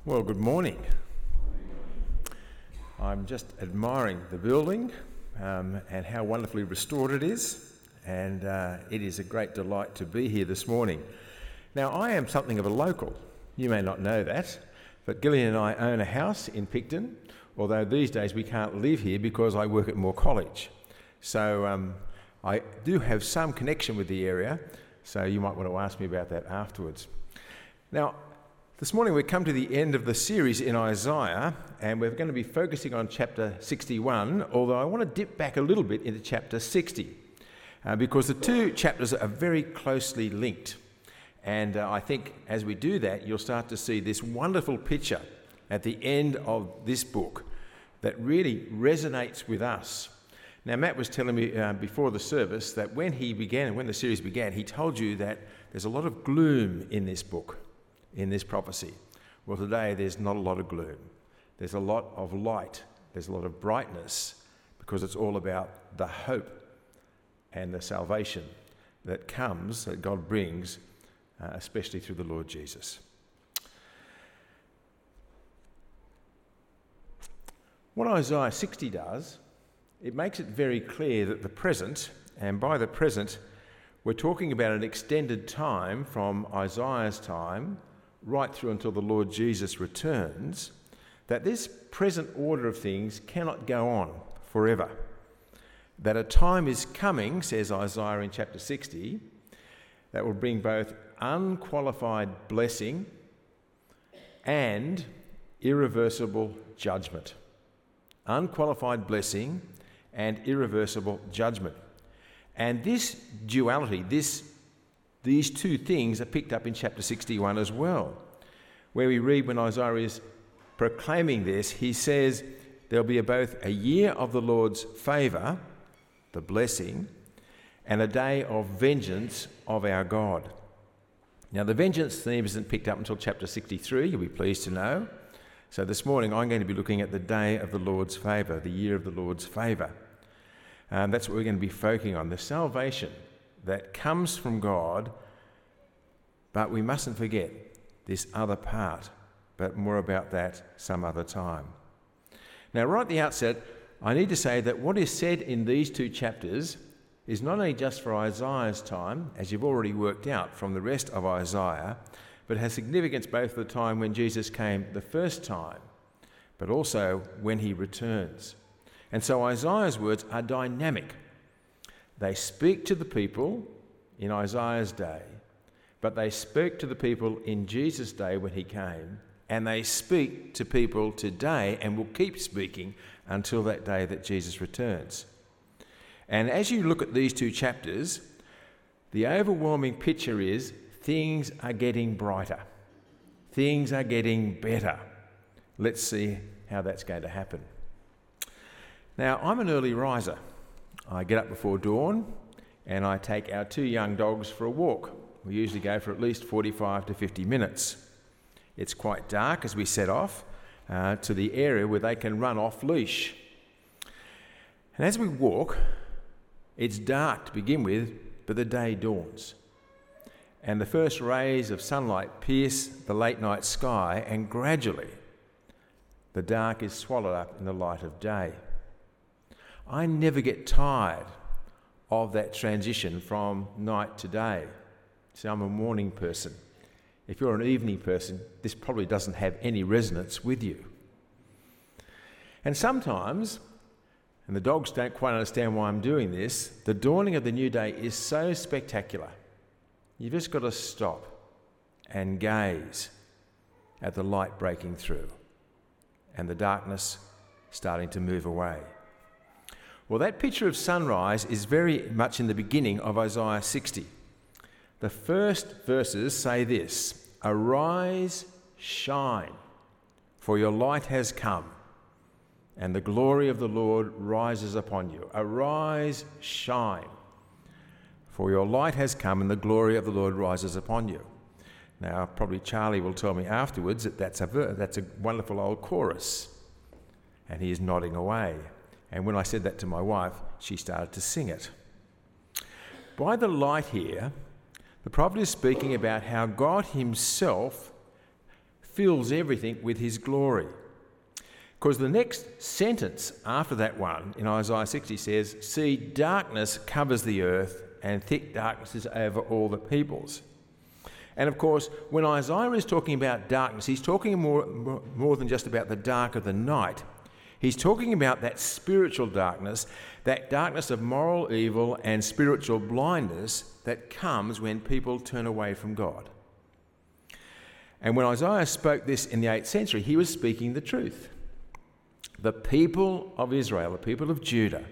Well, good morning. I'm just admiring the building and how wonderfully restored it is, and it is a great delight to be here this morning. Now, I am something of a local. You may not know that, but Gillian and I own a house in Picton, although these days we can't live here because I work at Moore College. So I do have some connection with the area, so you might want to ask me about that afterwards. Now, this morning we come to the end of the series in Isaiah, and we're going to be focusing on chapter 61, although I want to dip back a little bit into chapter 60, because the two chapters are very closely linked. And I think as we do that, you'll start to see this wonderful picture at the end of this book that really resonates with us. Now, Matt was telling me before the service that when the series began, he told you that there's a lot of gloom in this book, in this prophecy. Well, today there's not a lot of gloom. There's a lot of light. There's a lot of brightness, because it's all about the hope and the salvation that comes, that God brings, especially through the Lord Jesus. What Isaiah 60 does, it makes it very clear that the present, and by the present we're talking about an extended time from Isaiah's time right through until the Lord Jesus returns, that this present order of things cannot go on forever. That a time is coming, says Isaiah in chapter 60, that will bring both unqualified blessing and irreversible judgment. Unqualified blessing and irreversible judgment. And this duality, these two things are picked up in chapter 61 as well, where we read when Isaiah is proclaiming this, he says there'll be both a year of the Lord's favour, the blessing, and a day of vengeance of our God. Now, the vengeance theme isn't picked up until chapter 63, you'll be pleased to know. So this morning I'm going to be looking at the day of the Lord's favour, the year of the Lord's favour. That's what we're going to be focusing on, the salvation that comes from God, but we mustn't forget this other part, but more about that some other time. Now, right at the outset, I need to say that what is said in these two chapters is not only just for Isaiah's time, as you've already worked out from the rest of Isaiah, but has significance both for the time when Jesus came the first time, but also when he returns. And so Isaiah's words are dynamic. They speak to the people in Isaiah's day, but they speak to the people in Jesus' day when he came, and they speak to people today and will keep speaking until that day that Jesus returns. And as you look at these two chapters, the overwhelming picture is things are getting brighter. Things are getting better. Let's see how that's going to happen. Now, I'm an early riser. I get up before dawn and I take our two young dogs for a walk. We usually go for at least 45 to 50 minutes. It's quite dark as we set off to the area where they can run off leash. And as we walk, it's dark to begin with, but the day dawns. And the first rays of sunlight pierce the late night sky, and gradually the dark is swallowed up in the light of day. I never get tired of that transition from night to day. So I'm a morning person. If you're an evening person, this probably doesn't have any resonance with you. And sometimes, and the dogs don't quite understand why I'm doing this, the dawning of the new day is so spectacular. You've just got to stop and gaze at the light breaking through and the darkness starting to move away. Well, that picture of sunrise is very much in the beginning of Isaiah 60. The first verses say this: "Arise, shine, for your light has come, and the glory of the Lord rises upon you." Arise, shine, for your light has come, and the glory of the Lord rises upon you. Now, probably Charlie will tell me afterwards that that's a wonderful old chorus, and he is nodding away. And when I said that to my wife, she started to sing it. By the light here, the prophet is speaking about how God himself fills everything with his glory. Because the next sentence after that one in Isaiah 60 says, "See, darkness covers the earth, and thick darkness is over all the peoples." And of course, when Isaiah is talking about darkness, he's talking more than just about the dark of the night. He's talking about that spiritual darkness, that darkness of moral evil and spiritual blindness that comes when people turn away from God. And when Isaiah spoke this in the 8th century, he was speaking the truth. The people of Israel, the people of Judah,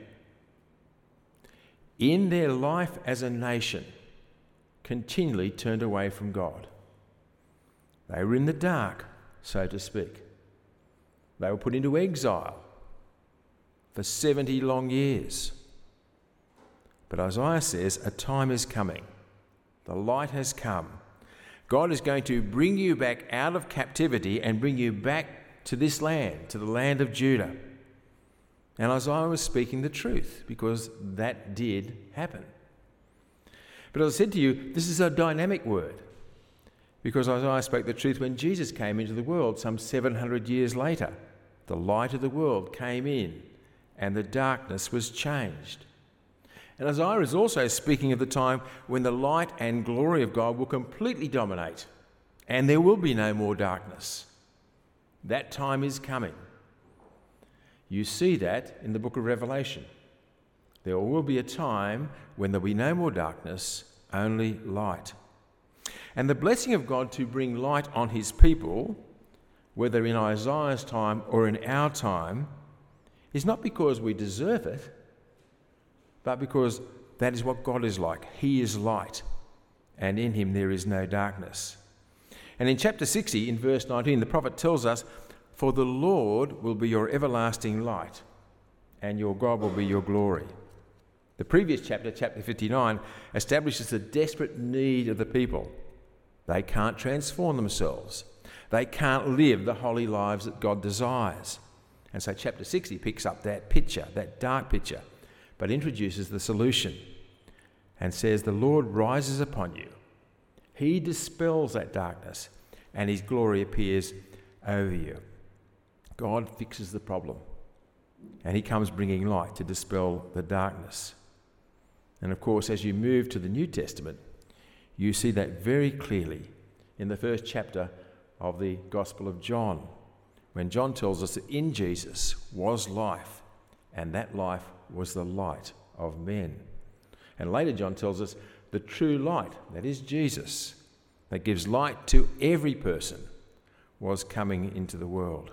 in their life as a nation, continually turned away from God. They were in the dark, so to speak. They were put into exile for 70 long years. But Isaiah says a time is coming. The light has come. God is going to bring you back out of captivity and bring you back to this land, to the land of Judah. And Isaiah was speaking the truth because that did happen. But as I said to you, this is a dynamic word because Isaiah spoke the truth when Jesus came into the world some 700 years later. The light of the world came in and the darkness was changed. And Isaiah is also speaking of the time when the light and glory of God will completely dominate and there will be no more darkness. That time is coming. You see that in the book of Revelation. There will be a time when there will be no more darkness, only light. And the blessing of God to bring light on his people, whether in Isaiah's time or in our time, is not because we deserve it, but because that is what God is like. He is light, and in him there is no darkness. And in chapter 60, in verse 19, the prophet tells us, "For the Lord will be your everlasting light, and your God will be your glory." The previous chapter, chapter 59, establishes the desperate need of the people. They can't transform themselves. They can't live the holy lives that God desires. And so chapter 60 picks up that picture, that dark picture, but introduces the solution and says, "The Lord rises upon you. He dispels that darkness, and his glory appears over you." God fixes the problem, and he comes bringing light to dispel the darkness. And of course, as you move to the New Testament, you see that very clearly in the first chapter of the Gospel of John, when John tells us that in Jesus was life, and that life was the light of men. And later John tells us the true light, that is Jesus, that gives light to every person, was coming into the world.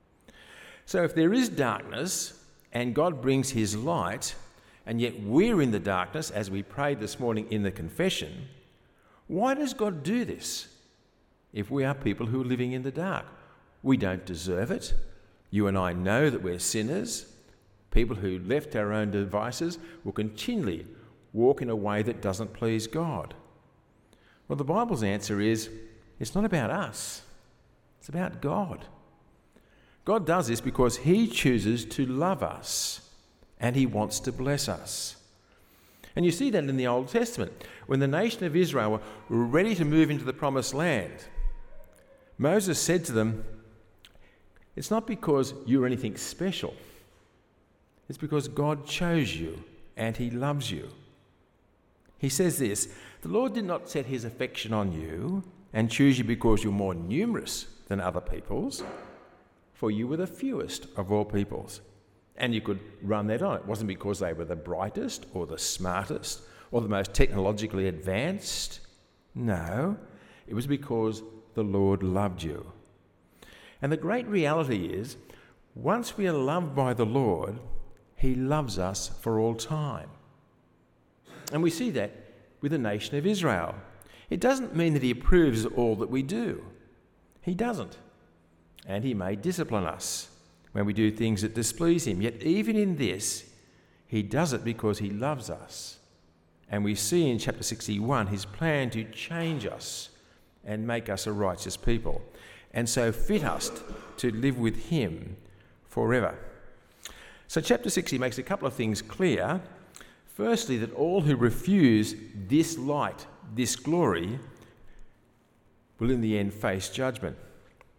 So if there is darkness and God brings his light, and yet we're in the darkness, as we prayed this morning in the confession, why does God do this if we are people who are living in the dark? We don't deserve it. You and I know that we're sinners. People who left our own devices will continually walk in a way that doesn't please God. Well, the Bible's answer is, it's not about us. It's about God. God does this because he chooses to love us and he wants to bless us. And you see that in the Old Testament. When the nation of Israel were ready to move into the promised land, Moses said to them, "It's not because you're anything special. It's because God chose you and he loves you." He says this, "The Lord did not set his affection on you and choose you because you're more numerous than other peoples, for you were the fewest of all peoples." And you could run that on. It wasn't because they were the brightest or the smartest or the most technologically advanced. No, it was because the Lord loved you. And the great reality is, once we are loved by the Lord, he loves us for all time. And we see that with the nation of Israel. It doesn't mean that he approves of all that we do. He doesn't. And he may discipline us when we do things that displease him. Yet even in this, he does it because he loves us. And we see in chapter 61 his plan to change us and make us a righteous people, and so fit us to live with him forever. So chapter 60 makes a couple of things clear. Firstly, that all who refuse this light, this glory, will in the end face judgment.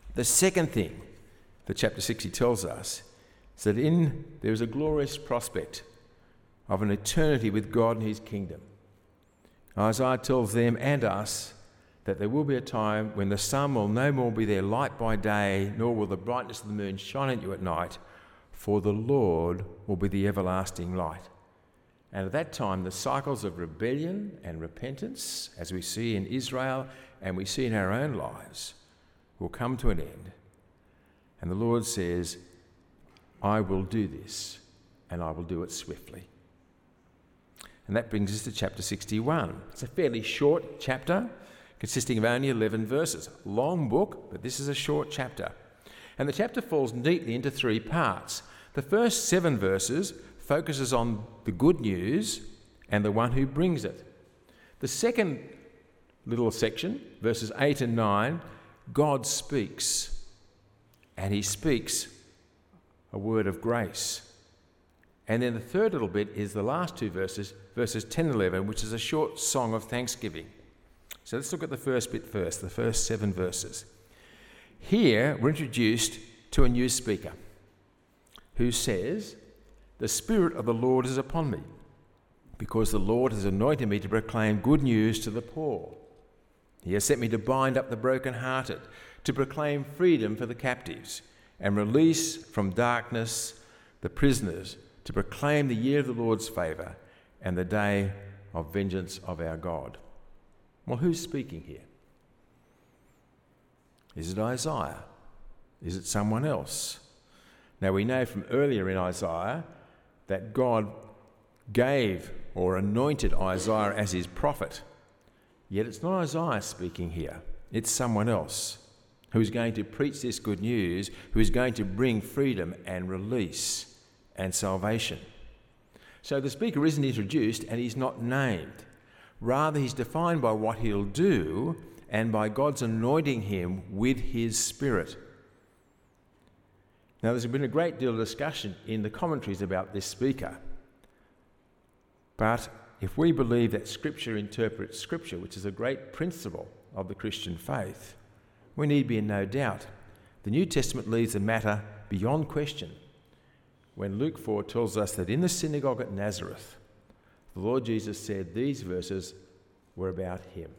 The second thing that chapter 60 tells us is that there is a glorious prospect of an eternity with God and his kingdom. Isaiah tells them and us that there will be a time when the sun will no more be their light by day, nor will the brightness of the moon shine at you at night, for the Lord will be the everlasting light. And at that time, the cycles of rebellion and repentance, as we see in Israel and we see in our own lives, will come to an end. And the Lord says, I will do this, and I will do it swiftly. And that brings us to chapter 61. It's a fairly short chapter, consisting of only 11 verses. Long book, but this is a short chapter. And the chapter falls neatly into 3 parts. The first 7 verses focuses on the good news and the one who brings it. The second little section, verses 8 and 9, God speaks, and he speaks a word of grace. And then the third little bit is the last 2 verses, verses 10 and 11, which is a short song of thanksgiving. So let's look at the first bit first, the first 7 verses. Here we're introduced to a new speaker who says, "The Spirit of the Lord is upon me, because the Lord has anointed me to proclaim good news to the poor. He has sent me to bind up the brokenhearted, to proclaim freedom for the captives, and release from darkness the prisoners, to proclaim the year of the Lord's favour and the day of vengeance of our God." Well, who's speaking here? Is it Isaiah? Is it someone else? Now, we know from earlier in Isaiah that God gave or anointed Isaiah as his prophet. Yet it's not Isaiah speaking here. It's someone else who is going to preach this good news, who is going to bring freedom and release and salvation. So the speaker isn't introduced and he's not named. Rather, he's defined by what he'll do and by God's anointing him with his Spirit. Now, there's been a great deal of discussion in the commentaries about this speaker. But if we believe that Scripture interprets Scripture, which is a great principle of the Christian faith, we need be in no doubt. The New Testament leaves the matter beyond question when Luke 4 tells us that in the synagogue at Nazareth, the Lord Jesus said these verses were about him.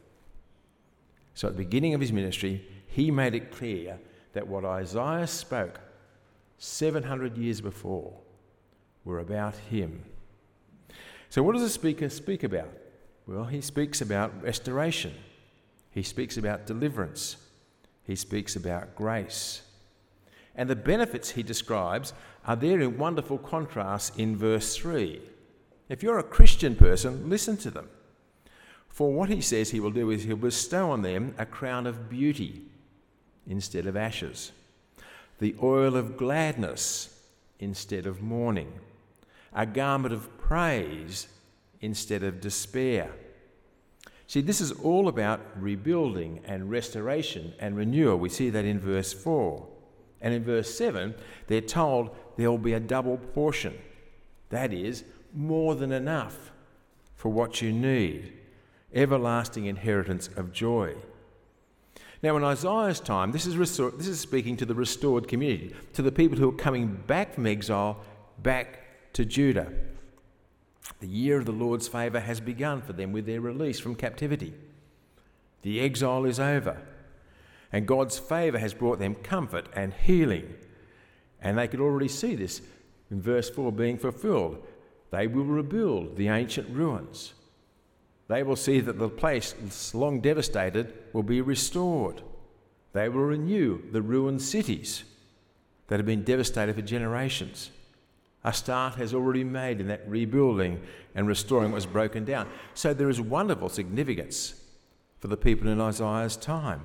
So at the beginning of his ministry, he made it clear that what Isaiah spoke 700 years before were about him. So what does the speaker speak about? Well, he speaks about restoration. He speaks about deliverance. He speaks about grace. And the benefits he describes are there in wonderful contrast in verse 3. If you're a Christian person, listen to them. For what he says he will do is he'll bestow on them a crown of beauty instead of ashes, the oil of gladness instead of mourning, a garment of praise instead of despair. See, this is all about rebuilding and restoration and renewal. We see that in verse 4. And in verse 7, they're told there will be a double portion. That is, more than enough for what you need. Everlasting inheritance of joy. Now, in Isaiah's time, this is speaking to the restored community, to the people who are coming back from exile, back to Judah. The year of the Lord's favour has begun for them with their release from captivity. The exile is over, and God's favour has brought them comfort and healing. And they could already see this in verse 4 being fulfilled. They will rebuild the ancient ruins. They will see that the place long devastated will be restored. They will renew the ruined cities that have been devastated for generations. A start has already been made in that rebuilding and restoring what was broken down. So there is wonderful significance for the people in Isaiah's time.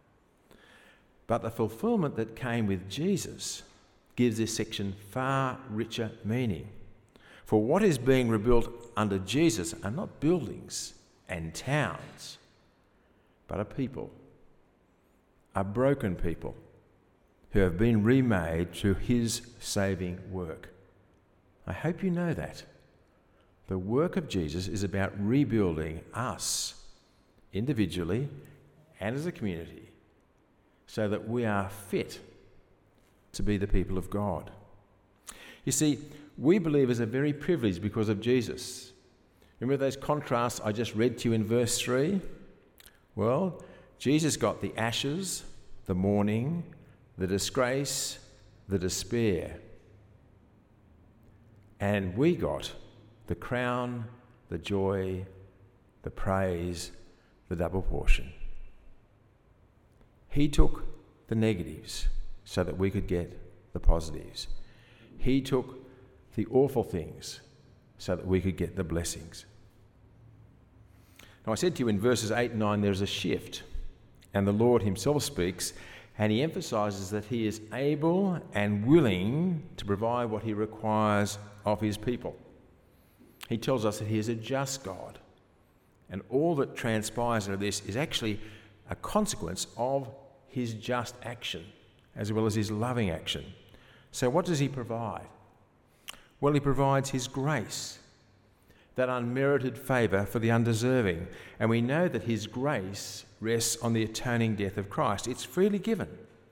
But the fulfillment that came with Jesus gives this section far richer meaning. For what is being rebuilt under Jesus are not buildings and towns, but a people, a broken people who have been remade through his saving work. I hope you know that. The work of Jesus is about rebuilding us individually and as a community so that we are fit to be the people of God. You see, we believers are very privileged because of Jesus. Remember those contrasts I just read to you in verse 3? Well, Jesus got the ashes, the mourning, the disgrace, the despair. And we got the crown, the joy, the praise, the double portion. He took the negatives so that we could get the positives. He took the awful things so that we could get the blessings. Now, I said to you in verses 8 and 9, there's a shift, and the Lord himself speaks, and he emphasises that he is able and willing to provide what he requires of his people. He tells us that he is a just God, and all that transpires out of this is actually a consequence of his just action, as well as his loving action. So what does he provide? Well, he provides his grace, that unmerited favour for the undeserving. And we know that his grace rests on the atoning death of Christ. It's freely given.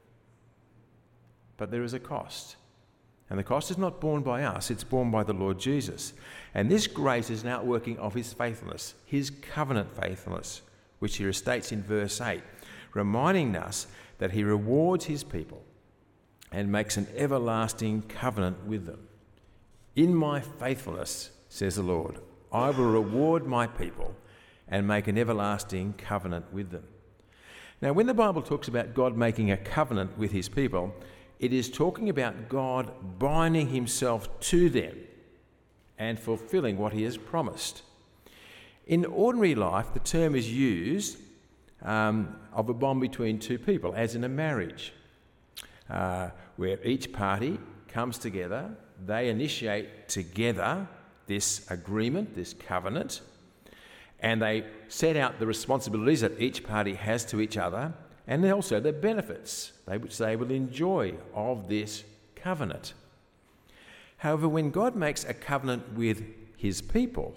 But there is a cost. And the cost is not borne by us, it's borne by the Lord Jesus. And this grace is an outworking of his faithfulness, his covenant faithfulness, which he restates in verse 8, reminding us that he rewards his people and makes an everlasting covenant with them. In my faithfulness, says the Lord, I will reward my people and make an everlasting covenant with them. Now, when the Bible talks about God making a covenant with his people, it is talking about God binding himself to them and fulfilling what he has promised. In ordinary life, the term is used of a bond between two people, as in a marriage, where each party comes together, they initiate together this agreement, this covenant, and they set out the responsibilities that each party has to each other, and also the benefits which they will enjoy of this covenant. However, when God makes a covenant with his people,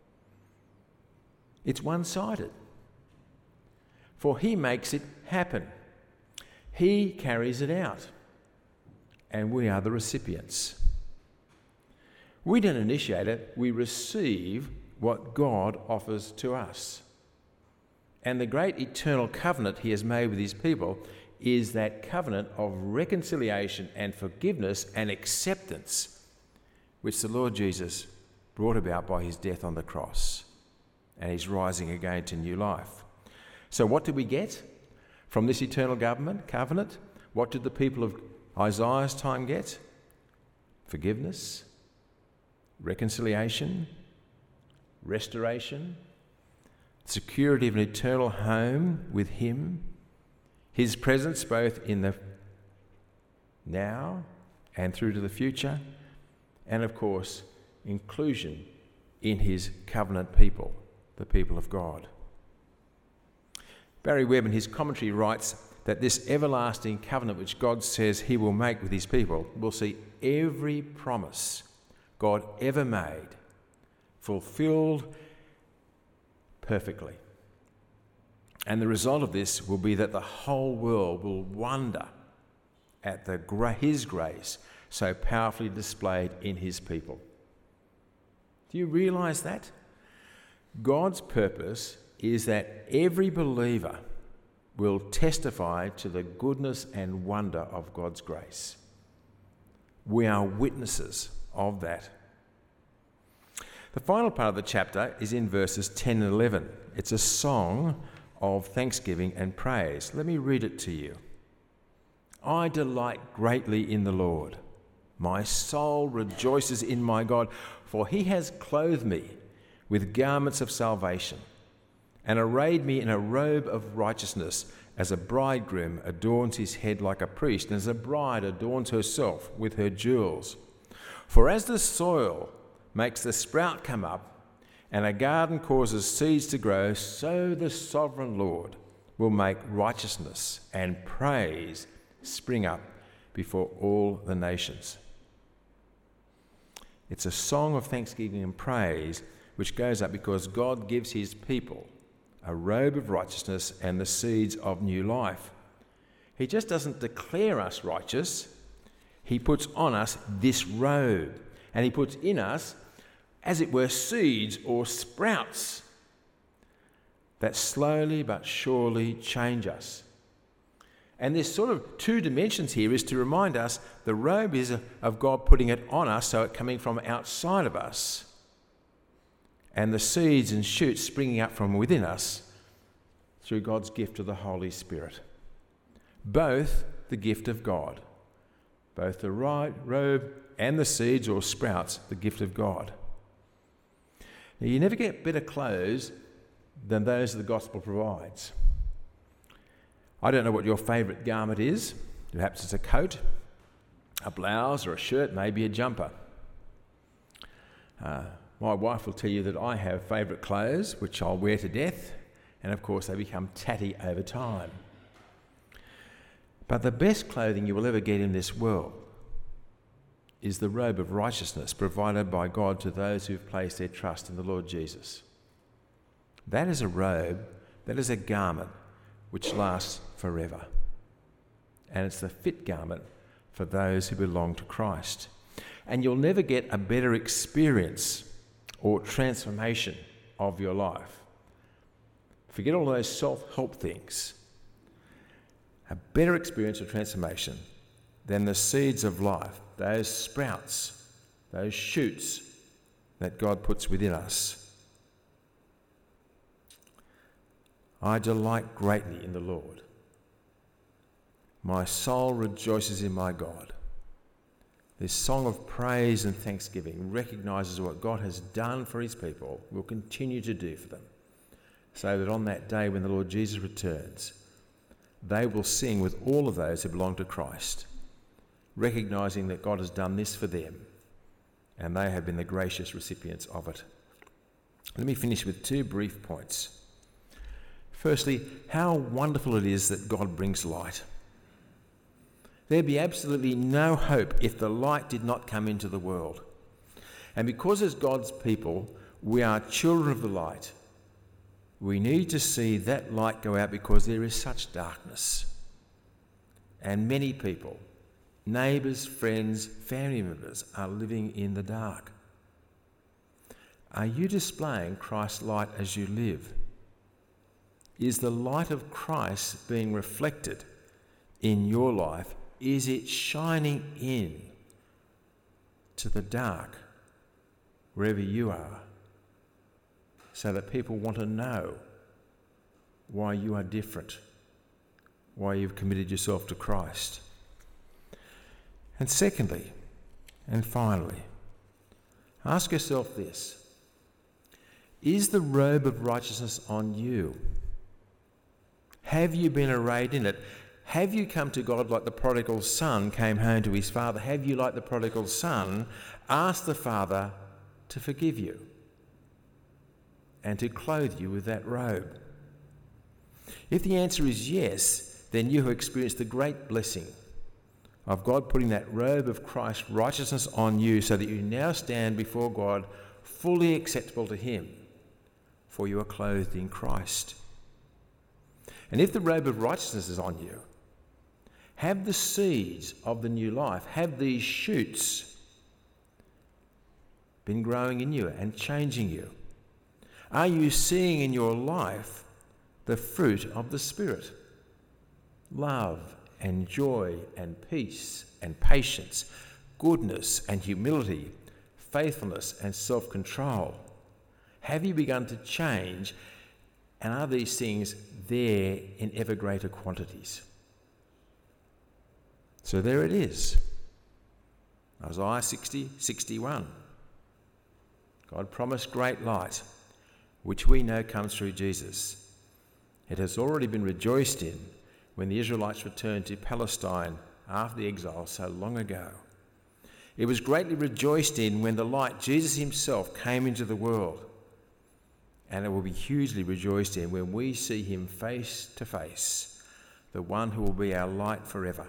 it's one-sided. For he makes it happen. He carries it out. And we are the recipients. We don't initiate it, we receive what God offers to us. And the great eternal covenant he has made with his people is that covenant of reconciliation and forgiveness and acceptance, which the Lord Jesus brought about by his death on the cross and his rising again to new life. So what did we get from this eternal covenant? What did the people of Isaiah's time get? Forgiveness, reconciliation, restoration, security of an eternal home with him, his presence both in the now and through to the future, and of course, inclusion in his covenant people, the people of God. Barry Webb in his commentary writes that this everlasting covenant which God says he will make with his people will see every promise God ever made fulfilled perfectly. And the result of this will be that the whole world will wonder at his grace so powerfully displayed in his people. Do you realise that? God's purpose is that every believer will testify to the goodness and wonder of God's grace. We are witnesses of that. The final part of the chapter is in verses 10 and 11. It's a song of thanksgiving and praise. Let me read it to you. I delight greatly in the Lord. My soul rejoices in my God, for he has clothed me with garments of salvation and arrayed me in a robe of righteousness, as a bridegroom adorns his head like a priest, and as a bride adorns herself with her jewels. For as the soil makes the sprout come up, and a garden causes seeds to grow, so the sovereign Lord will make righteousness and praise spring up before all the nations. It's a song of thanksgiving and praise which goes up because God gives his people a robe of righteousness and the seeds of new life. He just doesn't declare us righteous. He puts on us this robe, and he puts in us, as it were, seeds or sprouts that slowly but surely change us. And this sort of two dimensions here is to remind us the robe is of God putting it on us, so it's coming from outside of us, and the seeds and shoots springing up from within us through God's gift of the Holy Spirit. Both the gift of God, both the robe and the seeds or sprouts, the gift of God. Now, you never get better clothes than those the gospel provides. I don't know what your favourite garment is. Perhaps it's a coat, a blouse or a shirt, maybe a jumper. My wife will tell you that I have favourite clothes which I'll wear to death, and of course they become tatty over time. But the best clothing you will ever get in this world is the robe of righteousness provided by God to those who've placed their trust in the Lord Jesus. That is a robe, that is a garment which lasts forever. And it's the fit garment for those who belong to Christ. And you'll never get a better experience or transformation of your life. Forget all those self-help things. A better experience or transformation than the seeds of life, those sprouts, those shoots that God puts within us. I delight greatly in the Lord. My soul rejoices in my God. This song of praise and thanksgiving recognises what God has done for his people, will continue to do for them, so that on that day when the Lord Jesus returns, they will sing with all of those who belong to Christ, recognising that God has done this for them, and they have been the gracious recipients of it. Let me finish with two brief points. Firstly, how wonderful it is that God brings light. There'd be absolutely no hope if the light did not come into the world. And because as God's people, we are children of the light, we need to see that light go out because there is such darkness. And many people, neighbours, friends, family members, are living in the dark. Are you displaying Christ's light as you live? Is the light of Christ being reflected in your life? Is it shining in to the dark wherever you are, so that people want to know why you are different, why you've committed yourself to Christ? And secondly, and finally, ask yourself this: is the robe of righteousness on you? Have you been arrayed in it? Have you come to God like the prodigal son came home to his father? Have you, like the prodigal son, asked the Father to forgive you and to clothe you with that robe? If the answer is yes, then you have experienced the great blessing of God putting that robe of Christ's righteousness on you, so that you now stand before God fully acceptable to him, for you are clothed in Christ. And if the robe of righteousness is on you, have the seeds of the new life, have these shoots been growing in you and changing you? Are you seeing in your life the fruit of the Spirit? Love and joy and peace and patience, goodness and humility, faithfulness and self-control. Have you begun to change? And are these things there in ever greater quantities? So there it is. Isaiah 60:61. God promised great light, which we know comes through Jesus. It has already been rejoiced in when the Israelites returned to Palestine after the exile so long ago. It was greatly rejoiced in when the light, Jesus himself, came into the world. And it will be hugely rejoiced in when we see him face to face, the one who will be our light forever.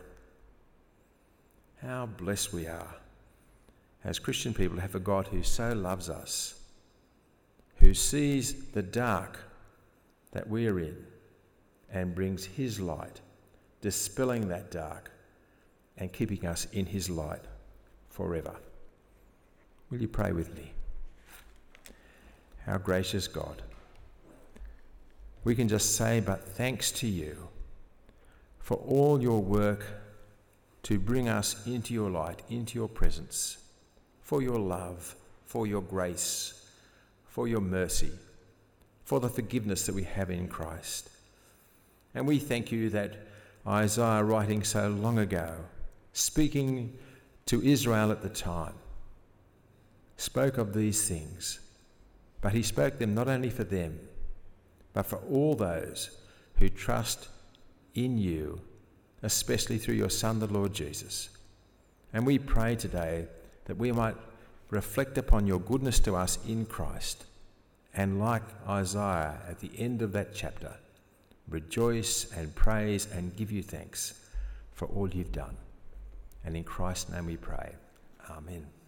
How blessed we are as Christian people to have a God who so loves us, who sees the dark that we are in and brings his light dispelling that dark and keeping us in his light forever. Will you pray with me? Our gracious God, we can just say but thanks to you for all your work to bring us into your light, into your presence, for your love, for your grace, for your mercy, for the forgiveness that we have in Christ. And we thank you that Isaiah, writing so long ago, speaking to Israel at the time, spoke of these things, but he spoke them not only for them, but for all those who trust in you, especially through your Son, the Lord Jesus. And we pray today that we might reflect upon your goodness to us in Christ, and like Isaiah at the end of that chapter, rejoice and praise and give you thanks for all you've done. And in Christ's name we pray. Amen.